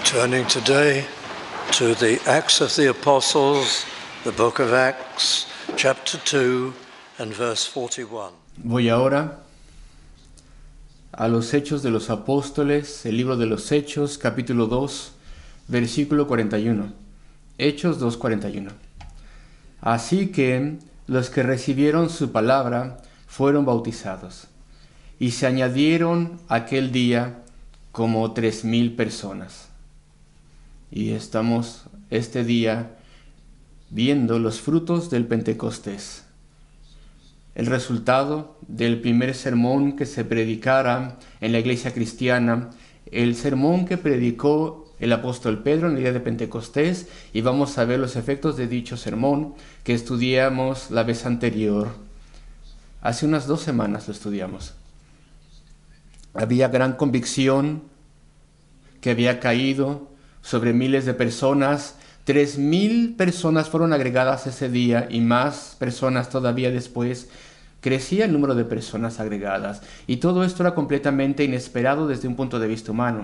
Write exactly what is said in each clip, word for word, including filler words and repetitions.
Turning today to the Acts of the Apostles, the book of Acts, chapter two and verse forty-one. Voy ahora a los Hechos de los Apóstoles, el libro de los Hechos, capítulo dos, versículo cuarenta y uno. Hechos dos, cuarenta y uno. Así que los que recibieron su palabra fueron bautizados, y se añadieron aquel día como tres mil personas. Y estamos este día viendo los frutos del Pentecostés. El resultado del primer sermón que se predicara en la iglesia cristiana, el sermón que predicó el apóstol Pedro en el día de Pentecostés, y vamos a ver los efectos de dicho sermón que estudiamos la vez anterior. Hace unas dos semanas lo estudiamos. Había gran convicción que había caído sobre miles de personas. Tres mil personas fueron agregadas ese día y más personas todavía después. Crecía el número de personas agregadas y todo esto era completamente inesperado desde un punto de vista humano.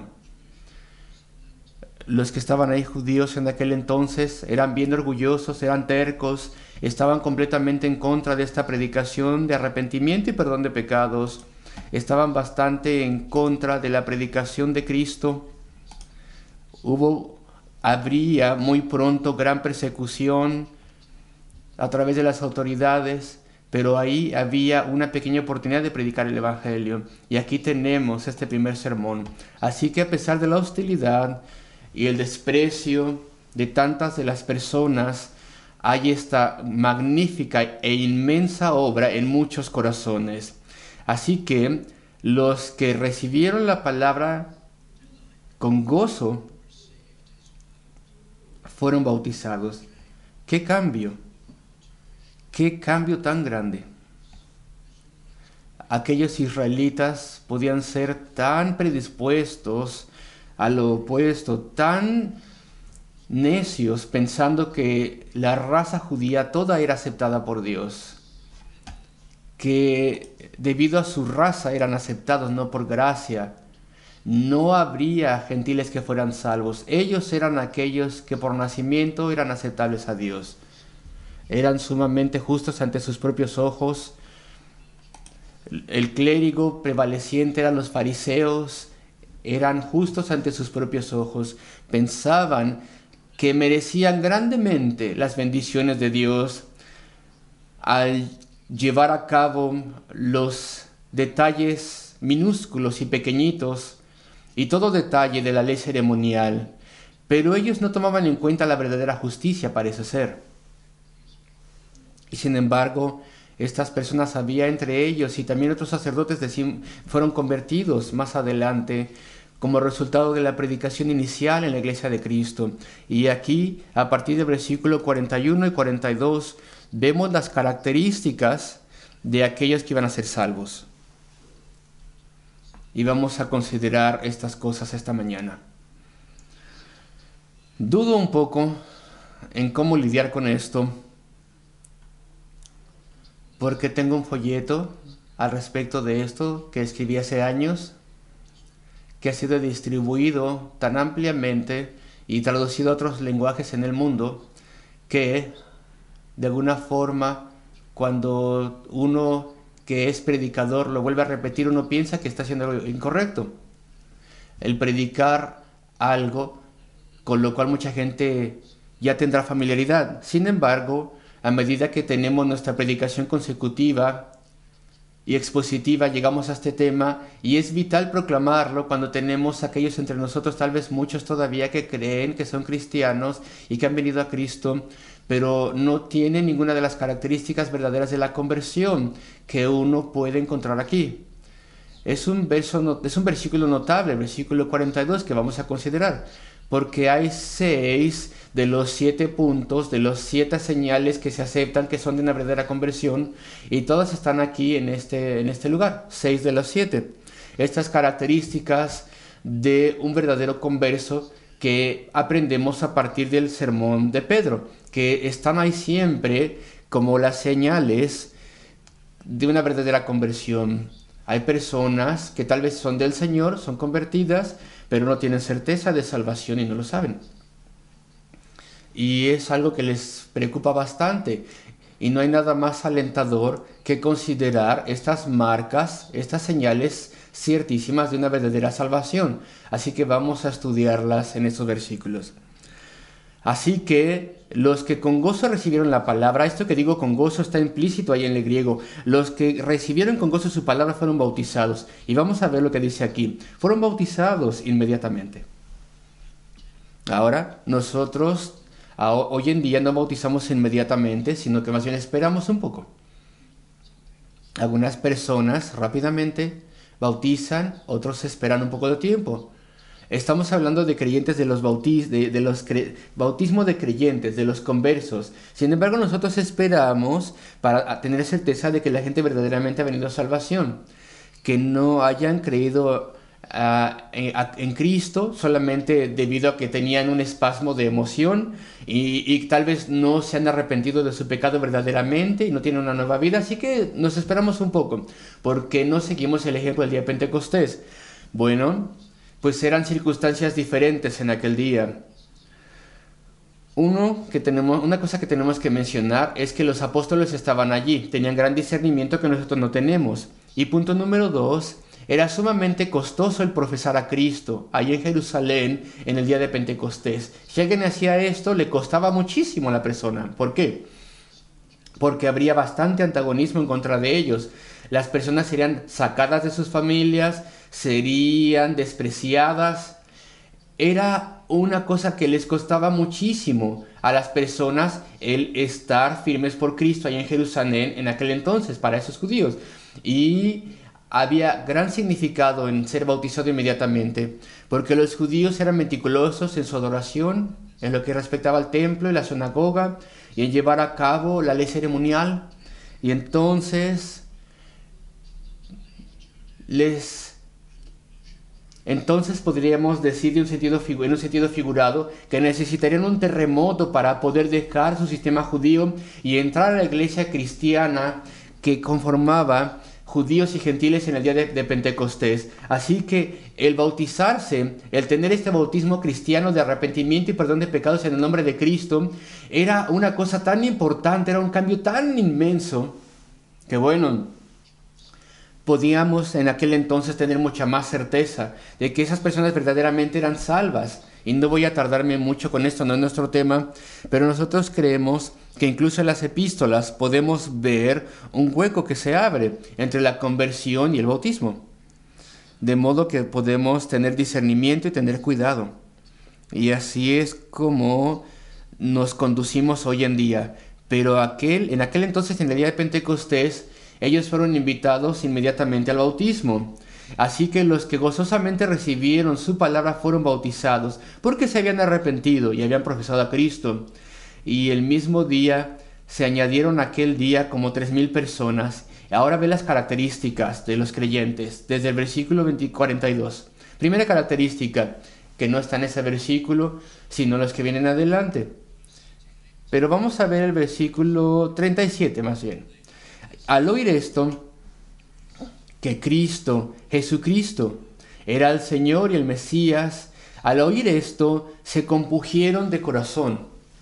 Los que estaban ahí judíos en aquel entonces eran bien orgullosos, eran tercos, estaban completamente en contra de esta predicación de arrepentimiento y perdón de pecados. Estaban bastante en contra de la predicación de Cristo. Hubo, habría muy pronto gran persecución a través de las autoridades, pero ahí había una pequeña oportunidad de predicar el Evangelio. Y aquí tenemos este primer sermón. Así que a pesar de la hostilidad y el desprecio de tantas de las personas, hay esta magnífica e inmensa obra en muchos corazones. Así que los que recibieron la palabra con gozo fueron bautizados. ¡Qué cambio! ¡Qué cambio tan grande! Aquellos israelitas podían ser tan predispuestos a lo opuesto, tan necios, pensando que la raza judía toda era aceptada por Dios, que debido a su raza eran aceptados, no por gracia. No habría gentiles que fueran salvos. Ellos eran aquellos que por nacimiento eran aceptables a Dios. Eran sumamente justos ante sus propios ojos. El clérigo prevaleciente eran los fariseos. Eran justos ante sus propios ojos. Pensaban que merecían grandemente las bendiciones de Dios al llevar a cabo los detalles minúsculos y pequeñitos y todo detalle de la ley ceremonial, pero ellos no tomaban en cuenta la verdadera justicia, parece ser. Y sin embargo, estas personas había entre ellos, y también otros sacerdotes decían, fueron convertidos más adelante como resultado de la predicación inicial en la iglesia de Cristo. Y aquí, a partir del versículo cuarenta y uno y cuarenta y dos, vemos las características de aquellos que iban a ser salvos. Y vamos a considerar estas cosas esta mañana. Dudo un poco en cómo lidiar con esto, porque tengo un folleto al respecto de esto que escribí hace años, que ha sido distribuido tan ampliamente y traducido a otros lenguajes en el mundo, que de alguna forma cuando uno que es predicador lo vuelve a repetir, uno piensa que está haciendo algo incorrecto. El predicar algo con lo cual mucha gente ya tendrá familiaridad. Sin embargo, a medida que tenemos nuestra predicación consecutiva y expositiva, llegamos a este tema y es vital proclamarlo cuando tenemos aquellos entre nosotros, tal vez muchos todavía, que creen que son cristianos y que han venido a Cristo, pero no tienen ninguna de las características verdaderas de la conversión que uno puede encontrar aquí. Es un, verso, es un versículo notable, el versículo cuarenta y dos, que vamos a considerar, porque hay seis de los siete puntos, de los siete señales que se aceptan que son de una verdadera conversión, y todas están aquí en este, en este lugar, seis de los siete. Estas características de un verdadero converso que aprendemos a partir del sermón de Pedro, que están ahí siempre como las señales de una verdadera conversión. Hay personas que tal vez son del Señor, son convertidas, pero no tienen certeza de salvación y no lo saben. Y es algo que les preocupa bastante. Y no hay nada más alentador que considerar estas marcas, estas señales ciertísimas de una verdadera salvación. Así que vamos a estudiarlas en estos versículos. Así que los que con gozo recibieron la palabra, esto que digo con gozo está implícito ahí en el griego, los que recibieron con gozo su palabra fueron bautizados. Y vamos a ver lo que dice aquí. Fueron bautizados inmediatamente. Ahora, nosotros hoy en día no bautizamos inmediatamente, sino que más bien esperamos un poco. Algunas personas rápidamente bautizan, otros esperan un poco de tiempo. Estamos hablando de creyentes de los bautiz, de, de los cre, bautismo de creyentes, de los conversos. Sin embargo, nosotros esperamos para tener certeza de que la gente verdaderamente ha venido a salvación, que no hayan creído uh, en, en Cristo solamente debido a que tenían un espasmo de emoción y, y tal vez no se han arrepentido de su pecado verdaderamente y no tienen una nueva vida. Así que nos esperamos un poco, porque no seguimos el ejemplo del día de Pentecostés. Bueno, pues eran circunstancias diferentes en aquel día. Uno que tenemos, una cosa que tenemos que mencionar es que los apóstoles estaban allí, tenían gran discernimiento que nosotros no tenemos. Y punto número dos, era sumamente costoso el profesar a Cristo allí en Jerusalén en el día de Pentecostés. Si alguien hacía esto, le costaba muchísimo a la persona. ¿Por qué? Porque habría bastante antagonismo en contra de ellos. Las personas serían sacadas de sus familias, serían despreciadas. Era una cosa que les costaba muchísimo a las personas el estar firmes por Cristo allá en Jerusalén en aquel entonces para esos judíos. Y había gran significado en ser bautizado inmediatamente, porque los judíos eran meticulosos en su adoración, en lo que respectaba al templo y la sinagoga, y en llevar a cabo la ley ceremonial. Y entonces les Entonces podríamos decir de un sentido, en un sentido figurado que necesitarían un terremoto para poder dejar su sistema judío y entrar a la iglesia cristiana que conformaba judíos y gentiles en el día de, de Pentecostés. Así que el bautizarse, el tener este bautismo cristiano de arrepentimiento y perdón de pecados en el nombre de Cristo, era una cosa tan importante, era un cambio tan inmenso, que bueno, podíamos en aquel entonces tener mucha más certeza de que esas personas verdaderamente eran salvas. Y no voy a tardarme mucho con esto, no es nuestro tema, pero nosotros creemos que incluso en las epístolas podemos ver un hueco que se abre entre la conversión y el bautismo. De modo que podemos tener discernimiento y tener cuidado. Y así es como nos conducimos hoy en día. Pero aquel, en aquel entonces, en el día de Pentecostés, ellos fueron invitados inmediatamente al bautismo. Así que los que gozosamente recibieron su palabra fueron bautizados, porque se habían arrepentido y habían profesado a Cristo. Y el mismo día se añadieron aquel día como tres mil personas. Ahora ve las características de los creyentes, desde el versículo cuarenta y dos. Primera característica, que no está en ese versículo, sino los que vienen adelante. Pero vamos a ver el versículo treinta y siete más bien. Al oír esto, que Cristo, Jesucristo, era el Señor y el Mesías, al oír esto, se compungieron de corazón.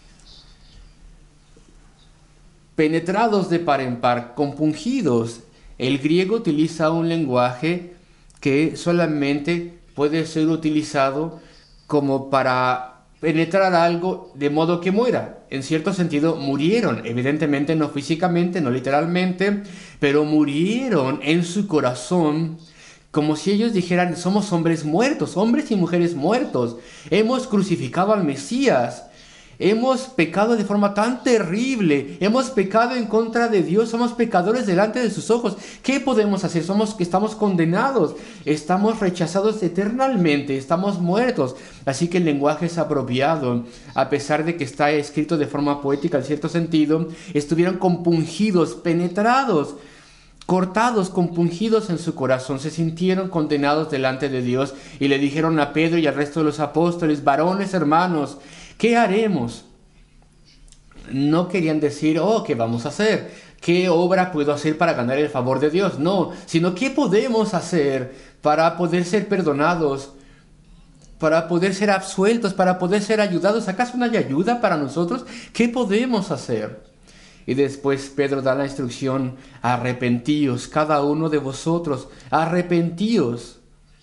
Penetrados de par en par, compungidos. El griego utiliza un lenguaje que solamente puede ser utilizado como para penetrar algo de modo que muera. En cierto sentido, murieron, evidentemente no físicamente, no literalmente, pero murieron en su corazón, como si ellos dijeran, somos hombres muertos, hombres y mujeres muertos, hemos crucificado al Mesías, hemos pecado de forma tan terrible, hemos pecado en contra de Dios, somos pecadores delante de sus ojos. ¿Qué podemos hacer? Somos, estamos condenados, estamos rechazados eternamente, estamos muertos. Así que el lenguaje es apropiado, a pesar de que está escrito de forma poética en cierto sentido. Estuvieron compungidos, penetrados, cortados, compungidos en su corazón, se sintieron condenados delante de Dios y le dijeron a Pedro y al resto de los apóstoles, varones hermanos, ¿qué haremos? No querían decir, oh, ¿qué vamos a hacer? ¿Qué obra puedo hacer para ganar el favor de Dios? No, sino ¿qué podemos hacer para poder ser perdonados? para poder ser absueltos, para poder ser ayudados. ¿Acaso no hay ayuda para nosotros? ¿Qué podemos hacer? Y después Pedro da la instrucción: arrepentíos, cada uno de vosotros, arrepentíos.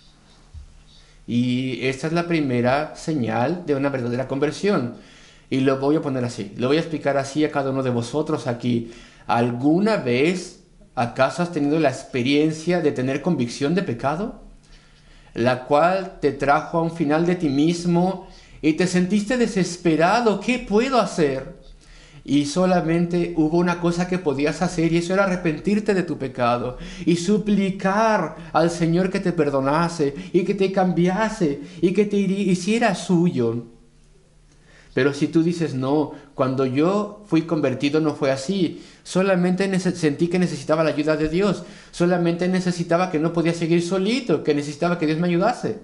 Y esta es la primera señal de una verdadera conversión. Y lo voy a poner así, lo voy a explicar así a cada uno de vosotros aquí. ¿Alguna vez acaso has tenido la experiencia de tener convicción de pecado, la cual te trajo a un final de ti mismo y te sentiste desesperado? ¿Qué puedo hacer? Y solamente hubo una cosa que podías hacer, y eso era arrepentirte de tu pecado y suplicar al Señor que te perdonase y que te cambiase y que te hiciera suyo. Pero si tú dices: no, cuando yo fui convertido no fue así, solamente nece- sentí que necesitaba la ayuda de Dios, solamente necesitaba, que no podía seguir solito, que necesitaba que Dios me ayudase.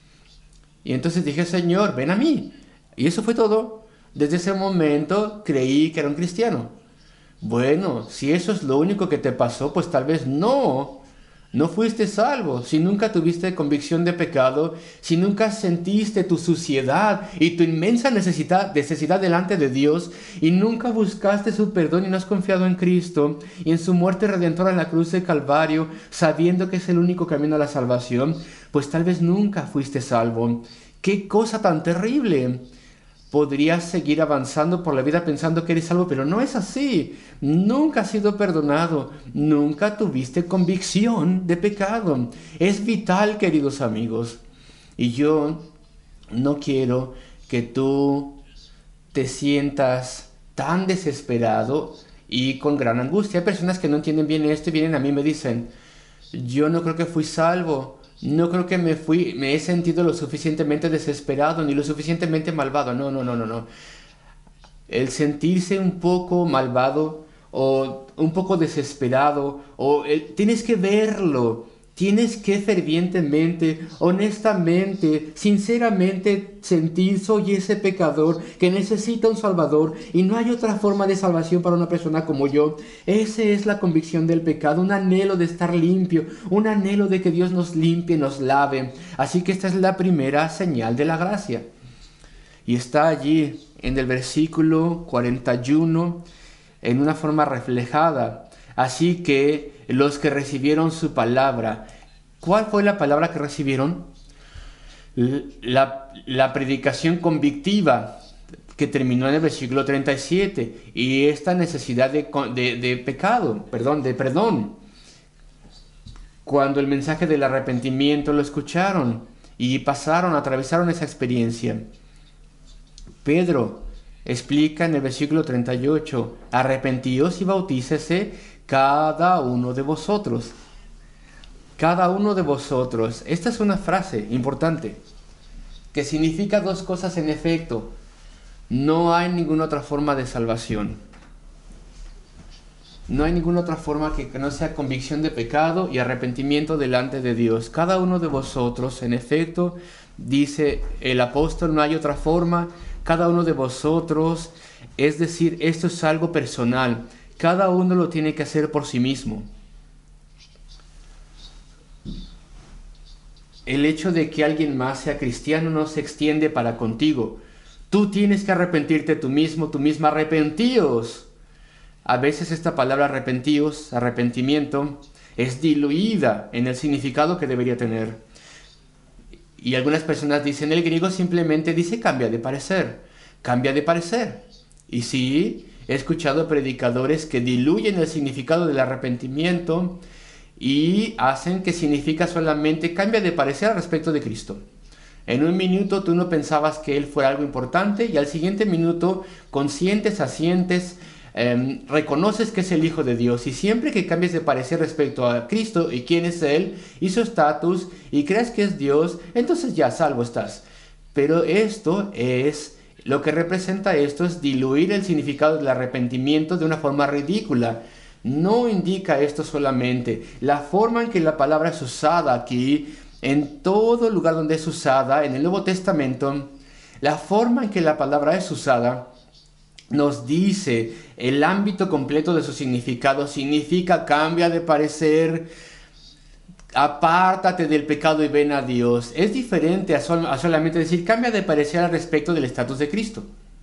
Y entonces dije: Señor, ven a mí. Y eso fue todo. Desde ese momento creí que era un cristiano. Bueno, si eso es lo único que te pasó, pues tal vez no. No fuiste salvo. Si nunca tuviste convicción de pecado, si nunca sentiste tu suciedad y tu inmensa necesidad, necesidad delante de Dios, y nunca buscaste su perdón y no has confiado en Cristo y en su muerte redentora en la cruz de Calvario, sabiendo que es el único camino a la salvación, pues tal vez nunca fuiste salvo. ¡Qué cosa tan terrible! Podrías seguir avanzando por la vida pensando que eres salvo, pero no es así. Nunca has sido perdonado, nunca tuviste convicción de pecado. Es vital, queridos amigos. Y yo no quiero que tú te sientas tan desesperado y con gran angustia. Hay personas que no entienden bien esto y vienen a mí y me dicen: yo no creo que fui salvo. No creo que me fui, me he sentido lo suficientemente desesperado ni lo suficientemente malvado. No, no, no, no, no. El sentirse un poco malvado o un poco desesperado, o el, tienes que verlo. Tienes que fervientemente, honestamente, sinceramente sentir: soy ese pecador que necesita un Salvador y no hay otra forma de salvación para una persona como yo. Esa es la convicción del pecado, un anhelo de estar limpio, un anhelo de que Dios nos limpie, nos lave. Así que esta es la primera señal de la gracia. Y está allí en el versículo cuarenta y uno en una forma reflejada. Así que los que recibieron su palabra. ¿Cuál fue la palabra que recibieron? La, la predicación convictiva que terminó en el versículo treinta y siete. Y esta necesidad de, de, de pecado, perdón, de perdón. Cuando el mensaje del arrepentimiento lo escucharon y pasaron, atravesaron esa experiencia. Pedro explica en el versículo treinta y ocho: arrepentíos y bautícese cada uno de vosotros. Cada uno de vosotros. Esta es una frase importante que significa dos cosas en efecto. No hay ninguna otra forma de salvación. No hay ninguna otra forma que, que no sea convicción de pecado y arrepentimiento delante de Dios. Cada uno de vosotros, en efecto, dice el apóstol, no hay otra forma. Cada uno de vosotros, es decir, esto es algo personal. Cada uno lo tiene que hacer por sí mismo. El hecho de que alguien más sea cristiano no se extiende para contigo. Tú tienes que arrepentirte tú mismo, tú misma. Arrepentíos. A veces esta palabra arrepentíos, arrepentimiento, es diluida en el significado que debería tener. Y algunas personas dicen: el griego simplemente dice cambia de parecer, cambia de parecer. Y sí, he escuchado predicadores que diluyen el significado del arrepentimiento y hacen que significa solamente cambia de parecer al respecto de Cristo. En un minuto tú no pensabas que Él fuera algo importante y al siguiente minuto consientes, asientes, eh, reconoces que es el Hijo de Dios. Y siempre que cambies de parecer respecto a Cristo y quién es Él y su estatus y crees que es Dios, entonces ya salvo estás. Pero esto es, lo que representa esto es diluir el significado del arrepentimiento de una forma ridícula. No indica esto solamente. La forma en que la palabra es usada aquí, en todo lugar donde es usada, en el Nuevo Testamento, la forma en que la palabra es usada nos dice el ámbito completo de su significado. Significa cambia de parecer, apártate del pecado y ven a Dios, es diferente a, sol- a solamente decir, cambia de parecer al respecto del estatus de Cristo.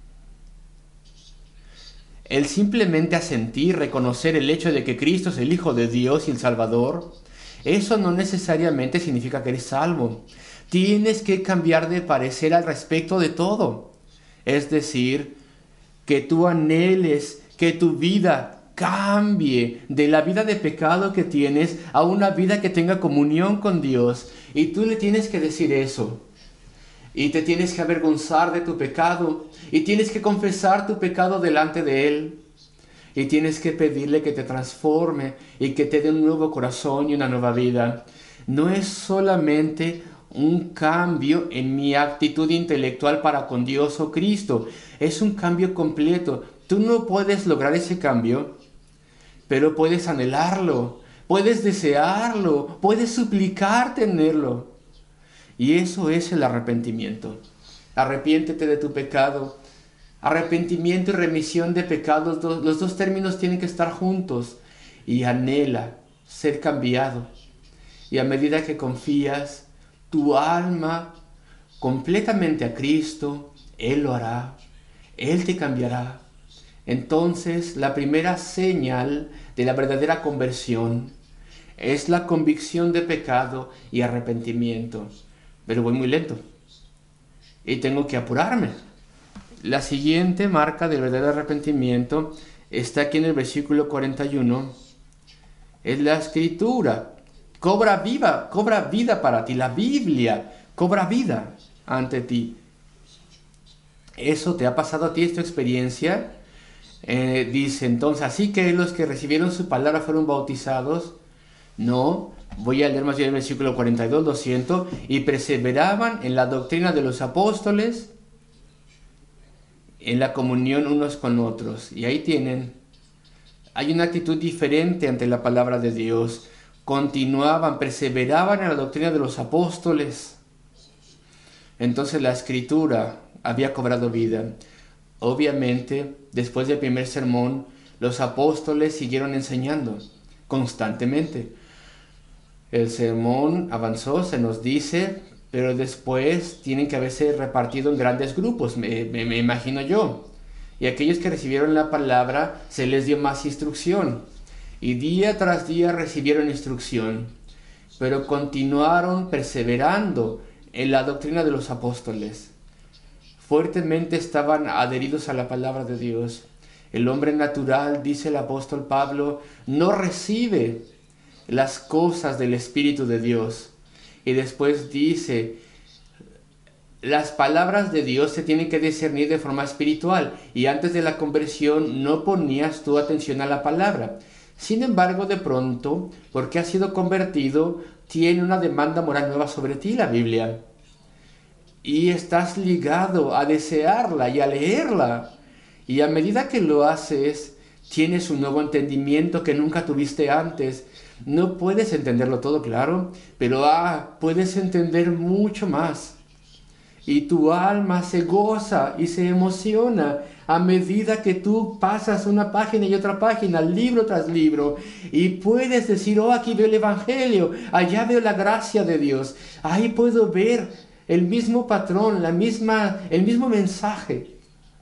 El simplemente asentir, reconocer el hecho de que Cristo es el Hijo de Dios y el Salvador, eso no necesariamente significa que eres salvo. Tienes que cambiar de parecer al respecto de todo. Es decir, que tú anheles que tu vida cambie de la vida de pecado que tienes a una vida que tenga comunión con Dios. Y tú le tienes que decir eso. Y te tienes que avergonzar de tu pecado. Y tienes que confesar tu pecado delante de Él. Y tienes que pedirle que te transforme y que te dé un nuevo corazón y una nueva vida. No es solamente un cambio en mi actitud intelectual para con Dios o Cristo. Es un cambio completo. Tú no puedes lograr ese cambio, pero puedes anhelarlo, puedes desearlo, puedes suplicar tenerlo. Y eso es el arrepentimiento. Arrepiéntete de tu pecado. Arrepentimiento y remisión de pecados, los dos términos tienen que estar juntos. Y anhela ser cambiado. Y a medida que confías tu alma completamente a Cristo, Él lo hará. Él te cambiará. Entonces, la primera señal de la verdadera conversión es la convicción de pecado y arrepentimiento. Pero voy muy lento y tengo que apurarme. La siguiente marca del verdadero arrepentimiento está aquí en el versículo cuarenta y uno. Es la Escritura. Cobra vida, cobra vida para ti. La Biblia cobra vida ante ti. ¿Eso te ha pasado a ti, esta experiencia? Eh, dice entonces, así que los que recibieron su palabra fueron bautizados. No, voy a leer más bien el versículo cuarenta y dos, lo siento. Y perseveraban en la doctrina de los apóstoles, en la comunión unos con otros. Y ahí tienen, hay una actitud diferente ante la palabra de Dios. Continuaban, perseveraban en la doctrina de los apóstoles. Entonces la Escritura había cobrado vida. Obviamente, después del primer sermón, los apóstoles siguieron enseñando constantemente. El sermón avanzó, se nos dice, pero después tienen que haberse repartido en grandes grupos, me, me, me imagino yo. Y aquellos que recibieron la palabra, se les dio más instrucción. Y día tras día recibieron instrucción, pero continuaron perseverando en la doctrina de los apóstoles. Fuertemente estaban adheridos a la palabra de Dios. El hombre natural, dice el apóstol Pablo, no recibe las cosas del Espíritu de Dios. Y después dice, las palabras de Dios se tienen que discernir de forma espiritual. Y antes de la conversión no ponías tu atención a la palabra. Sin embargo, de pronto, porque has sido convertido, tiene una demanda moral nueva sobre ti la Biblia. Y estás ligado a desearla y a leerla. Y a medida que lo haces, tienes un nuevo entendimiento que nunca tuviste antes. No puedes entenderlo todo, claro, pero ah, puedes entender mucho más. Y tu alma se goza y se emociona a medida que tú pasas una página y otra página, libro tras libro. Y puedes decir, oh, aquí veo el Evangelio, allá veo la gracia de Dios. Ahí puedo ver el mismo patrón, la misma, el mismo mensaje.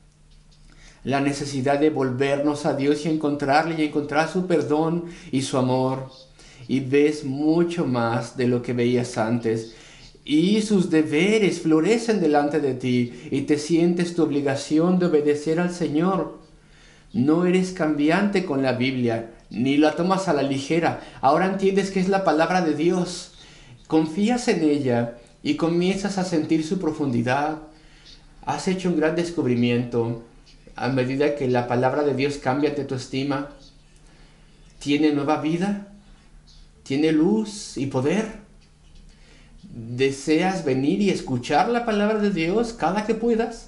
La necesidad de volvernos a Dios y encontrarle y encontrar su perdón y su amor. Y ves mucho más de lo que veías antes. Y sus deberes florecen delante de ti y te sientes tu obligación de obedecer al Señor. No eres cambiante con la Biblia, ni la tomas a la ligera. Ahora entiendes que es la palabra de Dios. Confías en ella y comienzas a sentir su profundidad. Has hecho un gran descubrimiento a medida que la palabra de Dios cambia ante tu estima. Tiene nueva vida, tiene luz y poder. ¿Deseas venir y escuchar la palabra de Dios cada que puedas?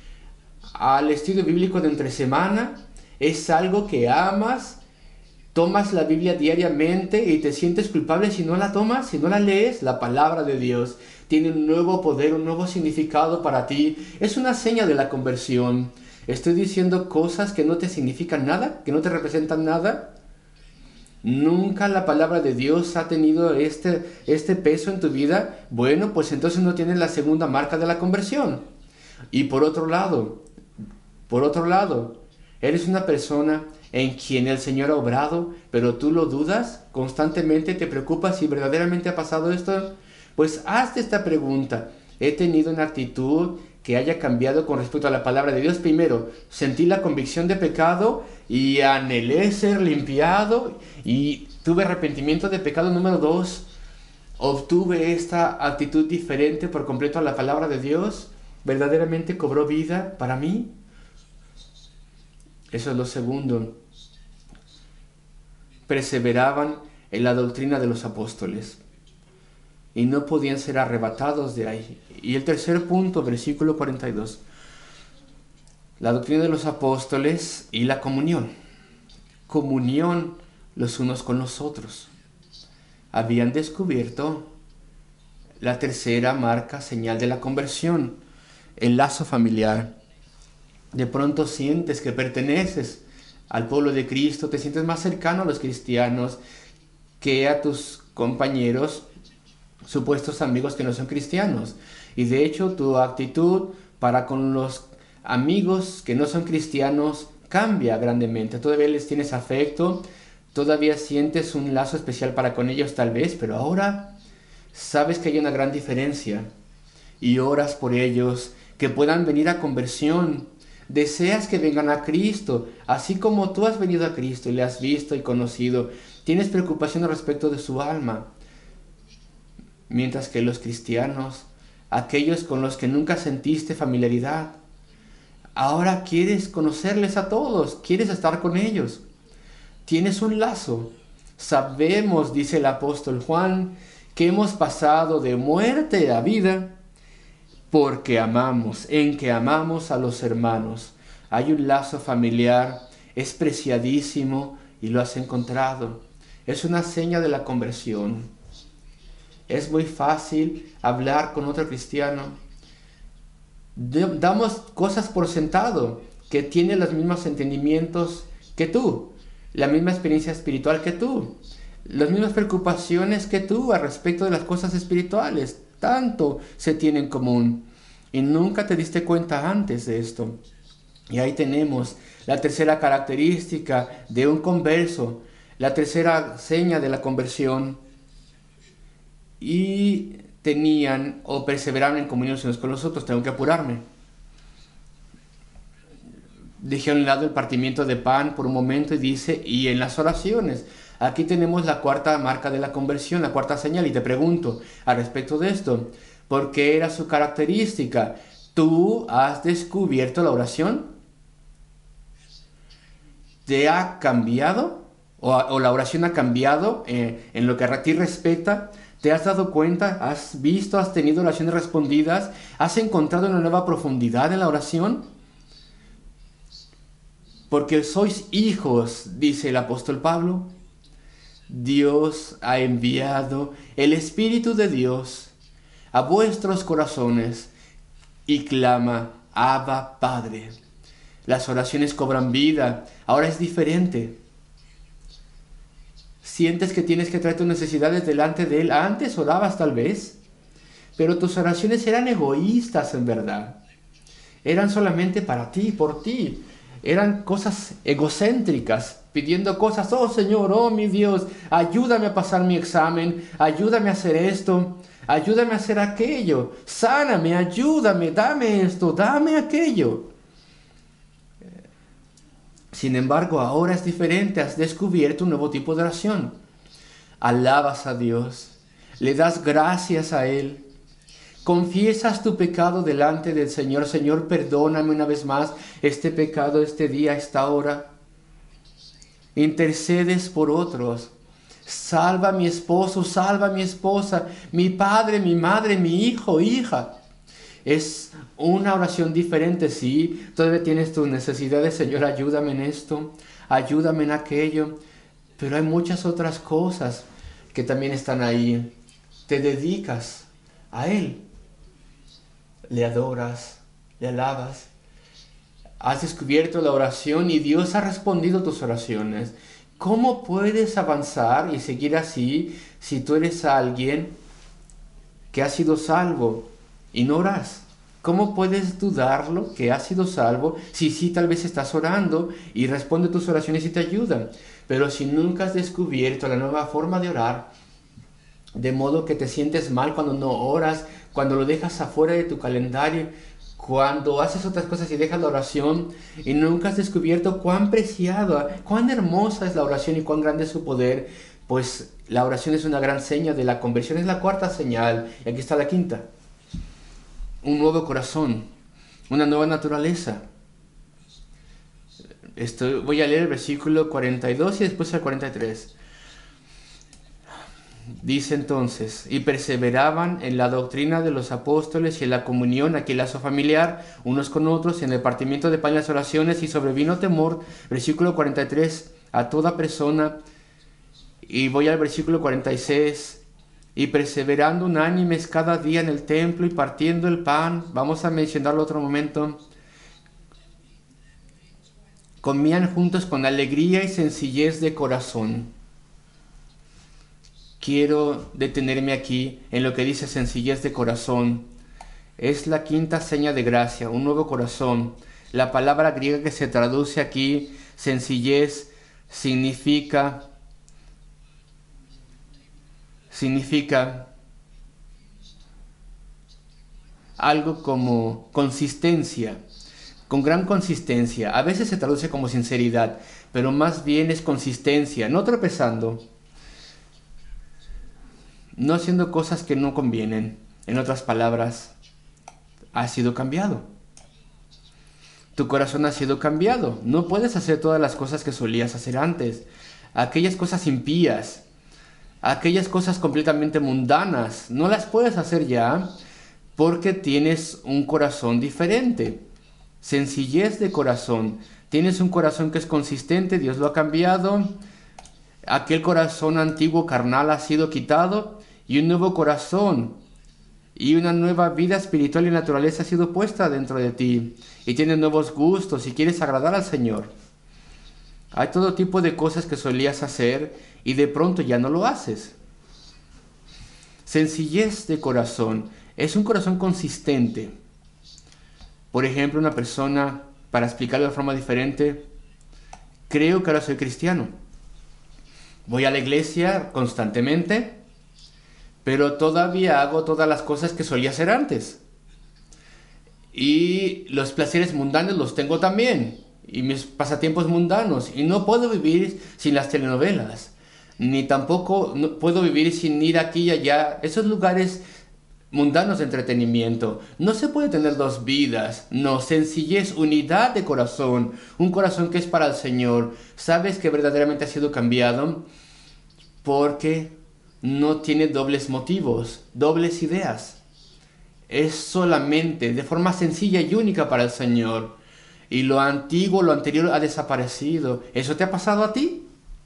Al estudio bíblico de entre semana, es algo que amas. Tomas la Biblia diariamente y te sientes culpable si no la tomas, si no la lees. La palabra de Dios tiene un nuevo poder, un nuevo significado para ti. Es una seña de la conversión. Estoy diciendo cosas que no te significan nada, que no te representan nada. ¿Nunca la palabra de Dios ha tenido este, este peso en tu vida? Bueno, pues entonces no tienes la segunda marca de la conversión. Y por otro lado, por otro lado, eres una persona en quien el Señor ha obrado, pero tú lo dudas, constantemente te preocupas si verdaderamente ha pasado esto. Pues hazte esta pregunta: ¿he tenido una actitud que haya cambiado con respecto a la palabra de Dios? Primero, sentí la convicción de pecado y anhelé ser limpiado y tuve arrepentimiento de pecado. Número dos, obtuve esta actitud diferente por completo a la palabra de Dios. ¿Verdaderamente cobró vida para mí? Eso es lo segundo. Perseveraban en la doctrina de los apóstoles y no podían ser arrebatados de ahí. Y el tercer punto, versículo cuarenta y dos. La doctrina de los apóstoles y la comunión. Comunión los unos con los otros. Habían descubierto la tercera marca, señal de la conversión, el lazo familiar. De pronto sientes que perteneces al pueblo de Cristo, te sientes más cercano a los cristianos que a tus compañeros, supuestos amigos que no son cristianos. Y de hecho tu actitud para con los amigos que no son cristianos cambia grandemente. Todavía les tienes afecto, todavía sientes un lazo especial para con ellos tal vez, pero ahora sabes que hay una gran diferencia y oras por ellos, que puedan venir a conversión. Deseas que vengan a Cristo, así como tú has venido a Cristo y le has visto y conocido. Tienes preocupación al respecto de su alma. Mientras que los cristianos, aquellos con los que nunca sentiste familiaridad, ahora quieres conocerles a todos, quieres estar con ellos. Tienes un lazo. Sabemos, dice el apóstol Juan, que hemos pasado de muerte a vida porque amamos, en que amamos a los hermanos. Hay un lazo familiar, es preciadísimo y lo has encontrado. Es una seña de la conversión. Es muy fácil hablar con otro cristiano. Damos cosas por sentado, que tiene los mismos entendimientos que tú, la misma experiencia espiritual que tú, las mismas preocupaciones que tú al respecto de las cosas espirituales. Tanto se tiene en común y nunca te diste cuenta antes de esto. Y ahí tenemos la tercera característica de un converso, la tercera seña de la conversión. Y tenían o perseveraban en comunión unos con los otros. Tengo que apurarme. Dejé a un lado el partimiento de pan por un momento y dice, y en las oraciones. Aquí tenemos la cuarta marca de la conversión, la cuarta señal, y te pregunto al respecto de esto, ¿por qué era su característica? ¿Tú has descubierto la oración? ¿Te ha cambiado? ¿O, o la oración ha cambiado eh, en lo que a ti respecta? ¿Te has dado cuenta? ¿Has visto? ¿Has tenido oraciones respondidas? ¿Has encontrado una nueva profundidad en la oración? Porque sois hijos, dice el apóstol Pablo. Dios ha enviado el Espíritu de Dios a vuestros corazones y clama, Abba, Padre. Las oraciones cobran vida. Ahora es diferente. Sientes que tienes que traer tus necesidades delante de Él. Antes orabas tal vez, pero tus oraciones eran egoístas en verdad. Eran solamente para ti, por ti. Eran cosas egocéntricas, pidiendo cosas. Oh Señor, oh mi Dios, ayúdame a pasar mi examen, ayúdame a hacer esto, ayúdame a hacer aquello, sáname, ayúdame, dame esto, dame aquello. Sin embargo, ahora es diferente, has descubierto un nuevo tipo de oración. Alabas a Dios, le das gracias a Él, confiesas tu pecado delante del Señor. Señor, perdóname una vez más este pecado, este día, esta hora. Intercedes por otros. Salva a mi esposo, salva a mi esposa, mi padre, mi madre, mi hijo, hija. Es una oración diferente, sí. Todavía tienes tus necesidades. Señor, ayúdame en esto, ayúdame en aquello. Pero hay muchas otras cosas que también están ahí. Te dedicas a Él. Le adoras, le alabas. Has descubierto la oración y Dios ha respondido tus oraciones. ¿Cómo puedes avanzar y seguir así si tú eres alguien que ha sido salvo y no oras? ¿Cómo puedes dudarlo que has sido salvo si sí tal vez estás orando y responde tus oraciones y te ayudan? Pero si nunca has descubierto la nueva forma de orar, de modo que te sientes mal cuando no oras, cuando lo dejas afuera de tu calendario, cuando haces otras cosas y dejas la oración y nunca has descubierto cuán preciada, cuán hermosa es la oración y cuán grande es su poder, pues la oración es una gran señal de la conversión, es la cuarta señal, y aquí está la quinta. Un nuevo corazón, una nueva naturaleza. Esto, voy a leer el versículo cuarenta y dos y después el cuarenta y tres. Dice entonces, y perseveraban en la doctrina de los apóstoles y en la comunión, aquí el lazo familiar, unos con otros, en el partimiento de pan y las oraciones, y sobrevino temor, versículo cuarenta y tres, a toda persona. Y voy al versículo cuarenta y seis, y perseverando unánimes cada día en el templo y partiendo el pan, vamos a mencionarlo otro momento, comían juntos con alegría y sencillez de corazón. Quiero detenerme aquí en lo que dice sencillez de corazón. Es la quinta seña de gracia, un nuevo corazón. La palabra griega que se traduce aquí, sencillez, significa, significa algo como consistencia, con gran consistencia. A veces se traduce como sinceridad, pero más bien es consistencia, no tropezando, no haciendo cosas que no convienen. En otras palabras, has sido cambiado. Tu corazón ha sido cambiado. No puedes hacer todas las cosas que solías hacer antes. Aquellas cosas impías, aquellas cosas completamente mundanas, no las puedes hacer ya porque tienes un corazón diferente. Sencillez de corazón. Tienes un corazón que es consistente, Dios lo ha cambiado. Aquel corazón antiguo carnal ha sido quitado y un nuevo corazón y una nueva vida espiritual y naturaleza ha sido puesta dentro de ti, y tienes nuevos gustos y quieres agradar al Señor. Hay todo tipo de cosas que solías hacer y de pronto ya no lo haces. Sencillez de corazón es un corazón consistente. Por ejemplo, una persona, para explicarlo de forma diferente, creo que ahora soy cristiano. Voy a la iglesia constantemente, pero todavía hago todas las cosas que solía hacer antes. Y los placeres mundanos los tengo también, y mis pasatiempos mundanos. Y no puedo vivir sin las telenovelas, ni tampoco no puedo vivir sin ir aquí y allá, esos lugares mundanos de entretenimiento. No se puede tener dos vidas. No, sencillez, unidad de corazón, un corazón que es para el Señor. Sabes que verdaderamente ha sido cambiado porque no tiene dobles motivos, dobles ideas. Es solamente de forma sencilla y única para el Señor. Y lo antiguo, lo anterior ha desaparecido. ¿Eso te ha pasado a ti?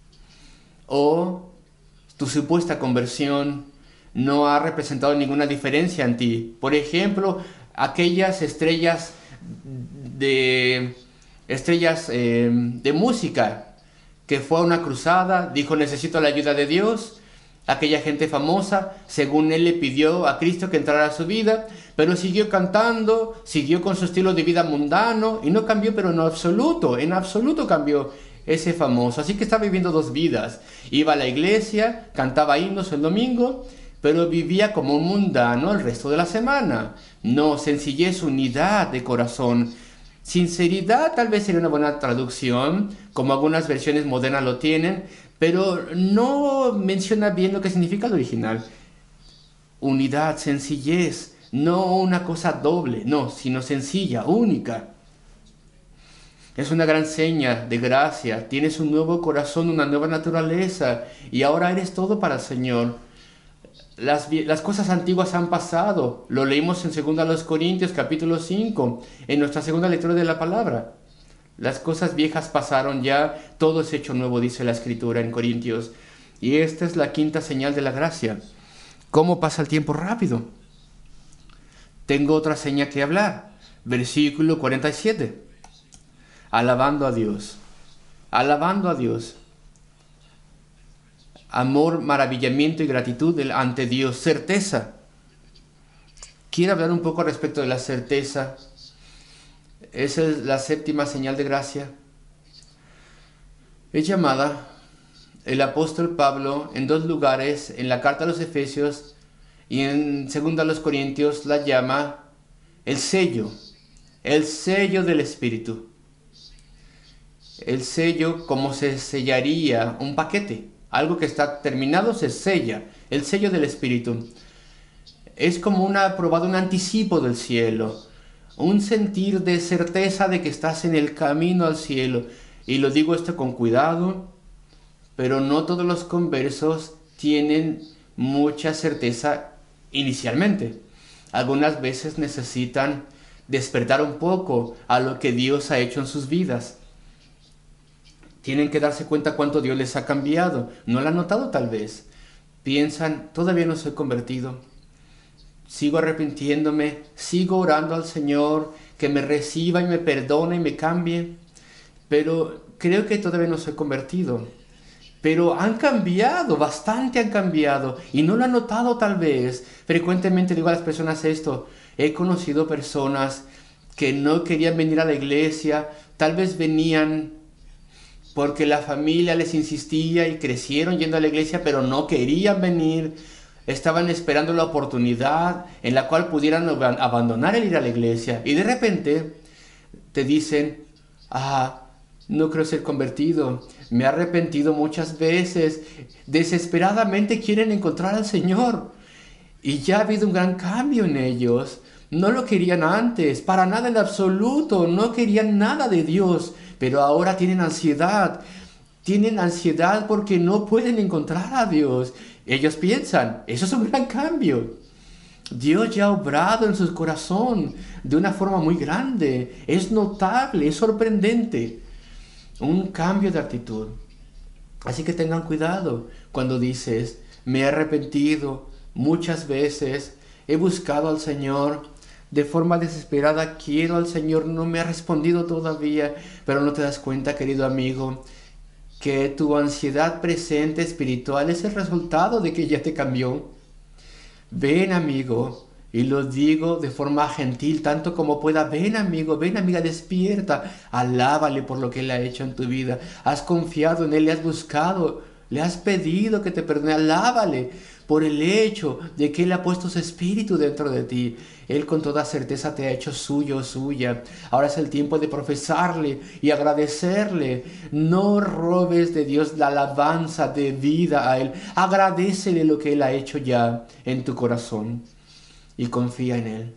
¿O tu supuesta conversión no ha representado ninguna diferencia en ti? Por ejemplo, aquellas estrellas de, estrellas, eh, de música que fue a una cruzada, dijo necesito la ayuda de Dios. Aquella gente famosa, según él le pidió a Cristo que entrara a su vida, pero siguió cantando, siguió con su estilo de vida mundano y no cambió, pero en absoluto, en absoluto cambió ese famoso. Así que está viviendo dos vidas. Iba a la iglesia, cantaba himnos el domingo, pero vivía como un mundano el resto de la semana. No, sencillez, unidad de corazón. Sinceridad tal vez sería una buena traducción, como algunas versiones modernas lo tienen, pero no menciona bien lo que significa el original. Unidad, sencillez, no una cosa doble, no, sino sencilla, única. Es una gran seña de gracia. Tienes un nuevo corazón, una nueva naturaleza, y ahora eres todo para el Señor. Las, las cosas antiguas han pasado. Lo leímos en dos Corintios capítulo cinco, en nuestra segunda lectura de la palabra. Las cosas viejas pasaron ya, todo es hecho nuevo, dice la Escritura en Corintios. Y esta es la quinta señal de la gracia. ¿Cómo pasa el tiempo rápido? Tengo otra seña que hablar. Versículo cuarenta y siete. Alabando a Dios. Alabando a Dios. amor, maravillamiento y gratitud ante Dios. Certeza. Quiero hablar un poco respecto de la certeza. Esa es la séptima señal de gracia. Es llamada el apóstol Pablo en dos lugares, en la carta a los Efesios y en segunda a los Corintios, la llama el sello, el sello del Espíritu. El sello, como se sellaría un paquete, algo que está terminado se sella, el sello del Espíritu. Es como una probado un anticipo del cielo, un sentir de certeza de que estás en el camino al cielo. Y lo digo esto con cuidado, pero no todos los conversos tienen mucha certeza inicialmente. Algunas veces necesitan despertar un poco a lo que Dios ha hecho en sus vidas. Tienen que darse cuenta cuánto Dios les ha cambiado. No lo han notado tal vez. Piensan, todavía no soy convertido. Sigo arrepintiéndome, sigo orando al Señor, que me reciba y me perdone y me cambie. Pero creo que todavía no soy convertido. Pero han cambiado, bastante han cambiado. Y no lo han notado tal vez. Frecuentemente digo a las personas esto. He conocido personas que no querían venir a la iglesia. Tal vez venían porque la familia les insistía y crecieron yendo a la iglesia, pero no querían venir. Estaban esperando la oportunidad en la cual pudieran abandonar el ir a la iglesia. Y de repente te dicen, ah, no creo ser convertido, me he arrepentido muchas veces. Desesperadamente quieren encontrar al Señor. Y ya ha habido un gran cambio en ellos. No lo querían antes, para nada en absoluto, no querían nada de Dios. Pero ahora tienen ansiedad. Tienen ansiedad porque no pueden encontrar a Dios. Ellos piensan, eso es un gran cambio. Dios ya ha obrado en su corazón de una forma muy grande. Es notable, es sorprendente. Un cambio de actitud. Así que tengan cuidado cuando dices, me he arrepentido muchas veces, he buscado al Señor de forma desesperada, quiero al Señor, no me ha respondido todavía, pero no te das cuenta, querido amigo, que tu ansiedad presente espiritual es el resultado de que ya te cambió. Ven, amigo, y lo digo de forma gentil, tanto como pueda. Ven, amigo, ven, amiga, despierta. Alábale por lo que Él ha hecho en tu vida. Has confiado en Él, le has buscado, le has pedido que te perdone. Alábale por el hecho de que Él ha puesto su espíritu dentro de ti. Él con toda certeza te ha hecho suyo o suya. Ahora es el tiempo de profesarle y agradecerle. No robes de Dios la alabanza de vida a Él. Agradécele lo que Él ha hecho ya en tu corazón. Y confía en Él.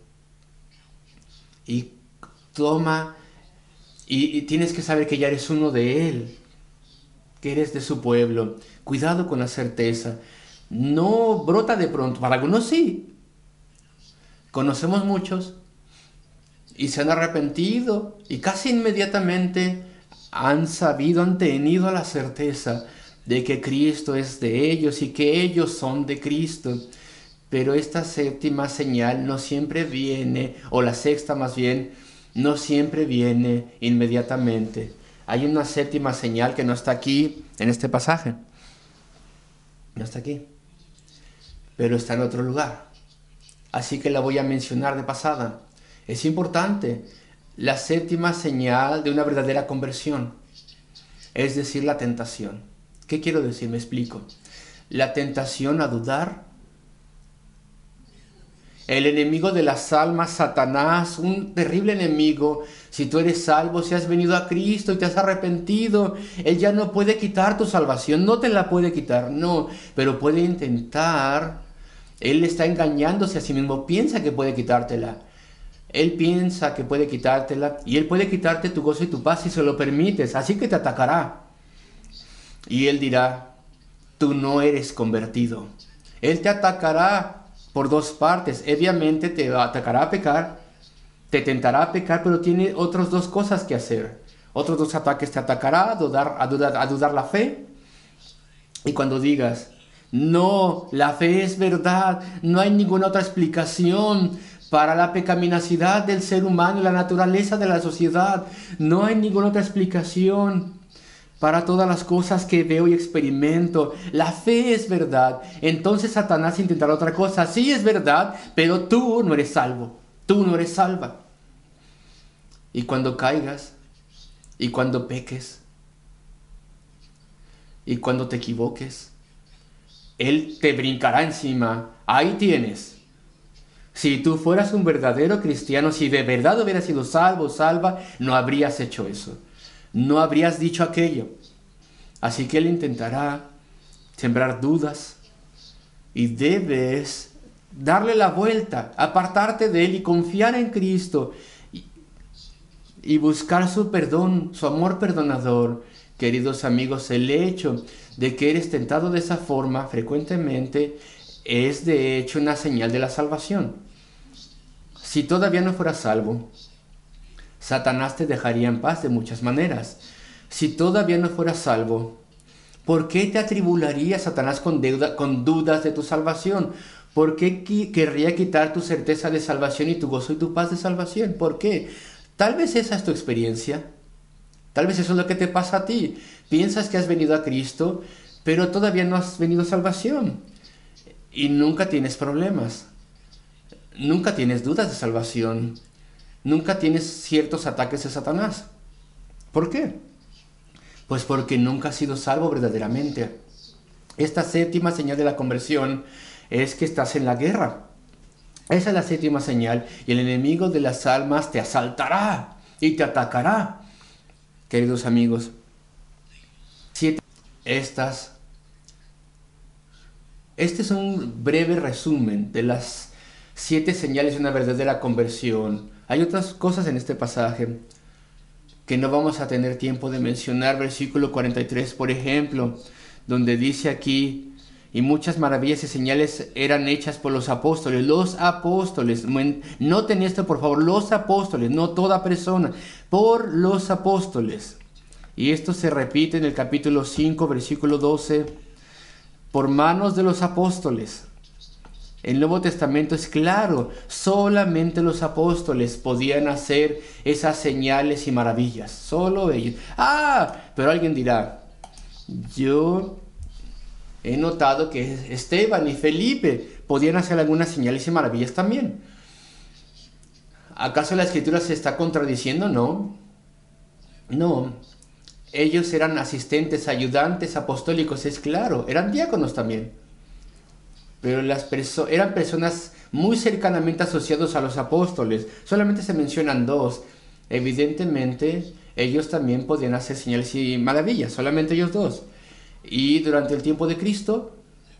Y toma, y, y tienes que saber que ya eres uno de Él, que eres de su pueblo. Cuidado con la certeza. No brota de pronto, para algunos sí. Conocemos muchos y se han arrepentido y casi inmediatamente han sabido, han tenido la certeza de que Cristo es de ellos y que ellos son de Cristo. Pero esta séptima señal no siempre viene, o la sexta más bien, no siempre viene inmediatamente. Hay una séptima señal que no está aquí en este pasaje. No está aquí, pero está en otro lugar. Así que la voy a mencionar de pasada. Es importante, la séptima señal de una verdadera conversión, es decir, la tentación. ¿Qué quiero decir? Me explico. La tentación a dudar. El enemigo de las almas, Satanás, un terrible enemigo. Si tú eres salvo, si has venido a Cristo y te has arrepentido, Él ya no puede quitar tu salvación, no te la puede quitar, no, pero puede intentar. Él está engañándose a sí mismo, piensa que puede quitártela. Él piensa que puede quitártela y Él puede quitarte tu gozo y tu paz si se lo permites, así que te atacará. Y Él dirá, tú no eres convertido. Él te atacará por dos partes. Obviamente te atacará a pecar, te tentará a pecar, pero tiene otras dos cosas que hacer. Otros dos ataques: te atacará a dudar, a dudar, a dudar la fe. Y cuando digas, no, la fe es verdad, no hay ninguna otra explicación para la pecaminosidad del ser humano y la naturaleza de la sociedad, no hay ninguna otra explicación para todas las cosas que veo y experimento. La fe es verdad. Entonces Satanás intentará otra cosa. Sí es verdad, pero tú no eres salvo. Tú no eres salva. Y cuando caigas, y cuando peques, y cuando te equivoques, Él te brincará encima. Ahí tienes. Si tú fueras un verdadero cristiano, si de verdad hubieras sido salvo o salva, no habrías hecho eso. No habrías dicho aquello. Así que Él intentará sembrar dudas. Y debes darle la vuelta, apartarte de Él y confiar en Cristo. Y, y buscar su perdón, su amor perdonador. Queridos amigos, el hecho de que eres tentado de esa forma frecuentemente es de hecho una señal de la salvación. Si todavía no fueras salvo, Satanás te dejaría en paz de muchas maneras. Si todavía no fueras salvo, ¿por qué te atribularía Satanás con, deuda, con dudas de tu salvación? ¿Por qué qui- querría quitar tu certeza de salvación y tu gozo y tu paz de salvación? ¿Por qué? Tal vez esa es tu experiencia. Tal vez eso es lo que te pasa a ti. Piensas que has venido a Cristo, pero todavía no has venido a salvación. Y nunca tienes problemas. Nunca tienes dudas de salvación. Nunca tienes ciertos ataques de Satanás. ¿Por qué? Pues porque nunca has sido salvo verdaderamente. Esta séptima señal de la conversión es que estás en la guerra. Esa es la séptima señal. Y el enemigo de las almas te asaltará y te atacará. Queridos amigos, siete, estas, este es un breve resumen de las siete señales de una verdadera conversión. Hay otras cosas en este pasaje que no vamos a tener tiempo de mencionar. Versículo cuarenta y tres, por ejemplo, donde dice aquí, y muchas maravillas y señales eran hechas por los apóstoles. Los apóstoles, noten esto por favor, los apóstoles, no toda persona, por los apóstoles. Y esto se repite en el capítulo cinco, versículo doce, por manos de los apóstoles. El Nuevo Testamento es claro, solamente los apóstoles podían hacer esas señales y maravillas, solo ellos. Ah, pero alguien dirá, yo he notado que Esteban y Felipe podían hacer algunas señales y maravillas también. ¿Acaso la Escritura se está contradiciendo? No. No. Ellos eran asistentes, ayudantes, apostólicos, es claro. Eran diáconos también. Pero las perso- eran personas muy cercanamente asociados a los apóstoles. Solamente se mencionan dos. Evidentemente, ellos también podían hacer señales y maravillas. Solamente ellos dos. Y durante el tiempo de Cristo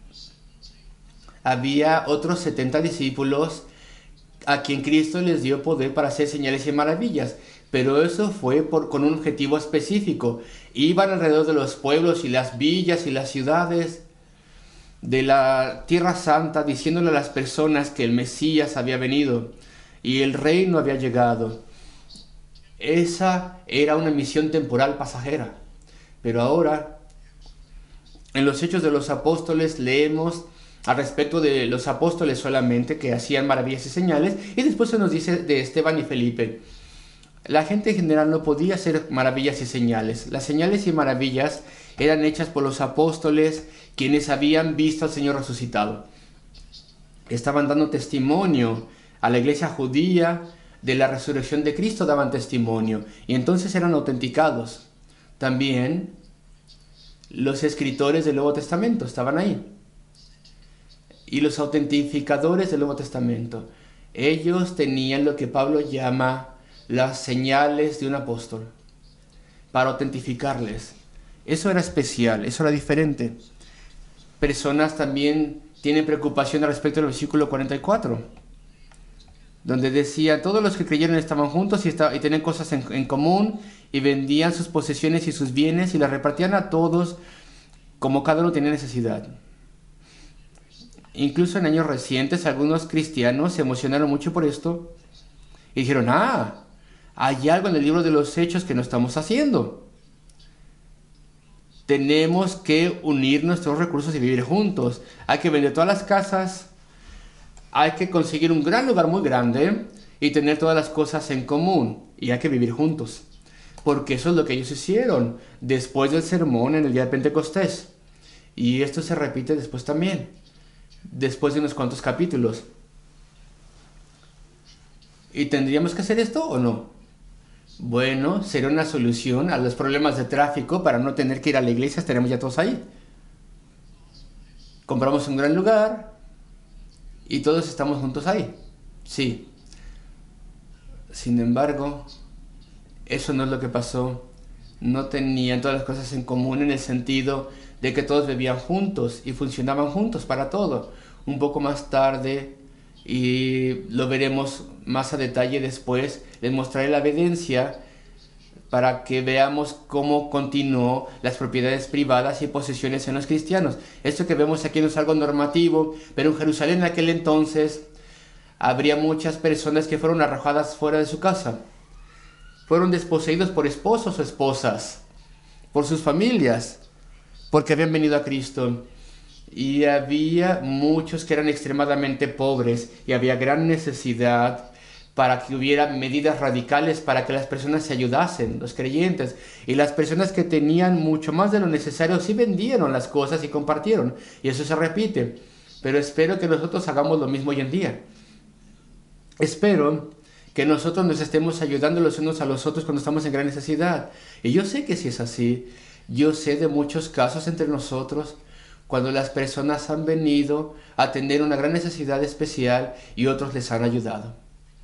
había otros setenta discípulos a quien Cristo les dio poder para hacer señales y maravillas. Pero eso fue por, con un objetivo específico. Iban alrededor de los pueblos y las villas y las ciudades de la Tierra Santa diciéndole a las personas que el Mesías había venido y el reino había llegado. Esa era una misión temporal pasajera. Pero ahora, en los Hechos de los Apóstoles leemos al respecto de los apóstoles solamente que hacían maravillas y señales, y después se nos dice de Esteban y Felipe. La gente en general no podía hacer maravillas y señales. Las señales y maravillas eran hechas por los apóstoles, quienes habían visto al Señor resucitado. Estaban dando testimonio a la iglesia judía de la resurrección de Cristo, daban testimonio, y entonces eran autenticados. También los escritores del Nuevo Testamento estaban ahí. Y los autentificadores del Nuevo Testamento, ellos tenían lo que Pablo llama las señales de un apóstol, para autentificarles. Eso era especial, eso era diferente. Personas también tienen preocupación al respecto del versículo cuarenta y cuatro, donde decía, todos los que creyeron estaban juntos y, estaban, y tenían cosas en, en común, y vendían sus posesiones y sus bienes y las repartían a todos como cada uno tenía necesidad. Incluso en años recientes algunos cristianos se emocionaron mucho por esto y dijeron, ah, hay algo en el libro de los Hechos que no estamos haciendo. Tenemos que unir nuestros recursos y vivir juntos. Hay que vender todas las casas, hay que conseguir un gran lugar muy grande y tener todas las cosas en común, y hay que vivir juntos. porque eso es lo que ellos hicieron después del sermón en el día de Pentecostés. Y esto se repite después también, después de unos cuantos capítulos. ¿Y tendríamos que hacer esto o no? Bueno, sería una solución a los problemas de tráfico para no tener que ir a la iglesia, estaremos ya todos ahí. Compramos un gran lugar y todos estamos juntos ahí. Sí. Sin embargo, eso no es lo que pasó. No tenían todas las cosas en común en el sentido de que todos vivían juntos y funcionaban juntos para todo. Un poco más tarde, y lo veremos más a detalle después, les mostraré la evidencia para que veamos cómo continuó las propiedades privadas y posesiones en los cristianos. Esto que vemos aquí no es algo normativo, pero en Jerusalén en aquel entonces habría muchas personas que fueron arrojadas fuera de su casa. Fueron desposeídos por esposos o esposas, por sus familias, porque habían venido a Cristo. Y había muchos que eran extremadamente pobres y había gran necesidad para que hubiera medidas radicales para que las personas se ayudasen, los creyentes. Y las personas que tenían mucho más de lo necesario sí vendieron las cosas y compartieron. Y eso se repite. Pero espero que nosotros hagamos lo mismo hoy en día. Espero que nosotros nos estemos ayudando los unos a los otros cuando estamos en gran necesidad. Y yo sé que si es así, yo sé de muchos casos entre nosotros cuando las personas han venido a tener una gran necesidad especial y otros les han ayudado.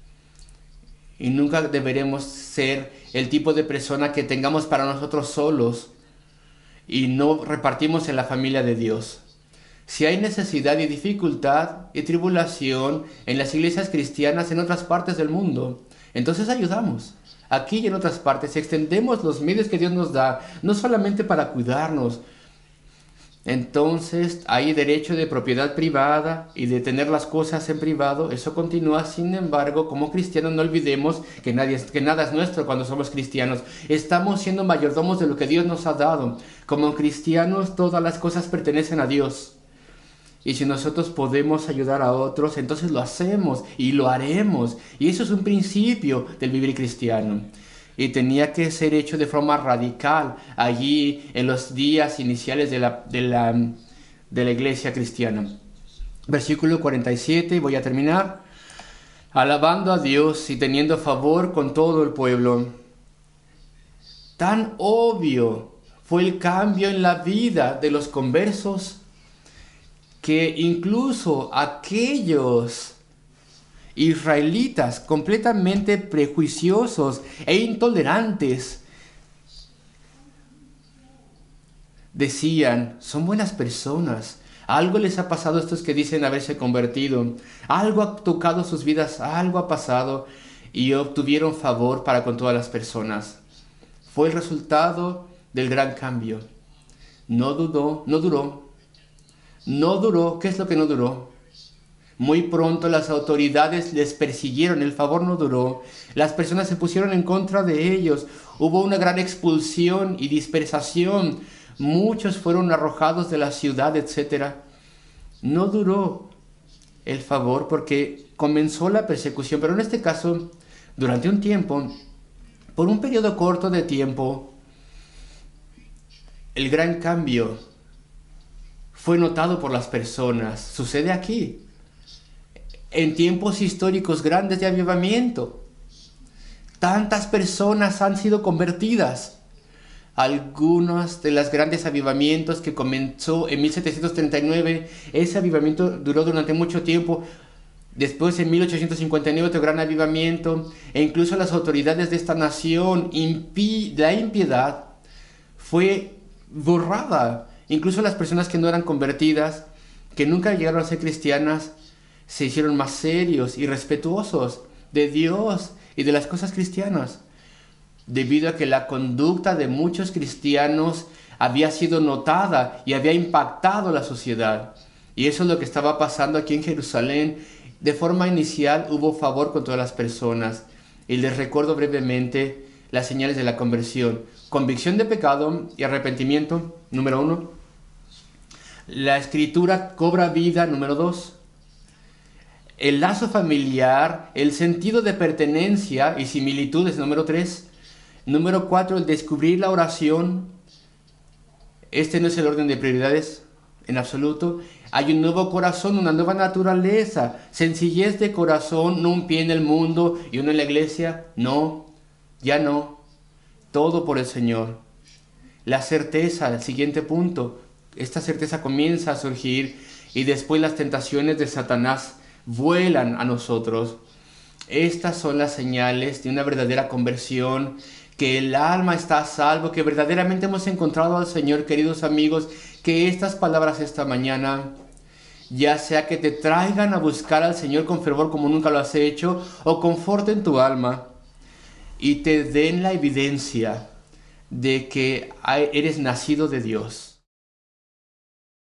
Y nunca deberemos ser el tipo de persona que tengamos para nosotros solos y no repartimos en la familia de Dios. Si hay necesidad y dificultad y tribulación en las iglesias cristianas en otras partes del mundo, entonces ayudamos. Aquí y en otras partes extendemos los medios que Dios nos da, no solamente para cuidarnos. Entonces hay derecho de propiedad privada y de tener las cosas en privado. Eso continúa. Sin embargo, como cristianos no olvidemos que, nadie, que nada es nuestro cuando somos cristianos. Estamos siendo mayordomos de lo que Dios nos ha dado. Como cristianos todas las cosas pertenecen a Dios. Y si nosotros podemos ayudar a otros, entonces lo hacemos y lo haremos. Y eso es un principio del vivir cristiano. Y tenía que ser hecho de forma radical allí en los días iniciales de la, de la, de la iglesia cristiana. Versículo cuarenta y siete, y voy a terminar. Alabando a Dios y teniendo favor con todo el pueblo. Tan obvio fue el cambio en la vida de los conversos que incluso aquellos israelitas completamente prejuiciosos e intolerantes decían, son buenas personas, algo les ha pasado a estos que dicen haberse convertido, algo ha tocado sus vidas, algo ha pasado, y obtuvieron favor para con todas las personas. Fue el resultado del gran cambio. No dudó, no duró, no duró. ¿Qué es lo que no duró? Muy pronto las autoridades les persiguieron, el favor no duró, las personas se pusieron en contra de ellos, hubo una gran expulsión y dispersación, muchos fueron arrojados de la ciudad, etcétera. No duró el favor porque comenzó la persecución, pero en este caso, durante un tiempo, por un periodo corto de tiempo, el gran cambio fue notado por las personas. Sucede aquí. En tiempos históricos grandes de avivamiento, tantas personas han sido convertidas. Algunos de los grandes avivamientos que comenzó en mil setecientos treinta y nueve, ese avivamiento duró durante mucho tiempo. Después, en mil ochocientos cincuenta y nueve, otro gran avivamiento, e incluso las autoridades de esta nación, impi- la impiedad fue borrada. Incluso las personas que no eran convertidas, que nunca llegaron a ser cristianas, se hicieron más serios y respetuosos de Dios y de las cosas cristianas, debido a que la conducta de muchos cristianos había sido notada y había impactado la sociedad. Y eso es lo que estaba pasando aquí en Jerusalén. De forma inicial hubo favor con todas las personas. Y les recuerdo brevemente las señales de la conversión. Convicción de pecado y arrepentimiento, número uno. La escritura cobra vida, número dos. El lazo familiar, el sentido de pertenencia y similitudes, número tres. Número cuatro, el descubrir la oración. Este no es el orden de prioridades en absoluto. Hay un nuevo corazón, una nueva naturaleza, sencillez de corazón, no un pie en el mundo y uno en la iglesia. No, ya no. Todo por el Señor. La certeza, el siguiente punto. Esta certeza comienza a surgir y después las tentaciones de Satanás vuelan a nosotros. Estas son las señales de una verdadera conversión, que el alma está a salvo, que verdaderamente hemos encontrado al Señor, queridos amigos, que estas palabras esta mañana, ya sea que te traigan a buscar al Señor con fervor como nunca lo has hecho, o conforten tu alma y te den la evidencia de que eres nacido de Dios.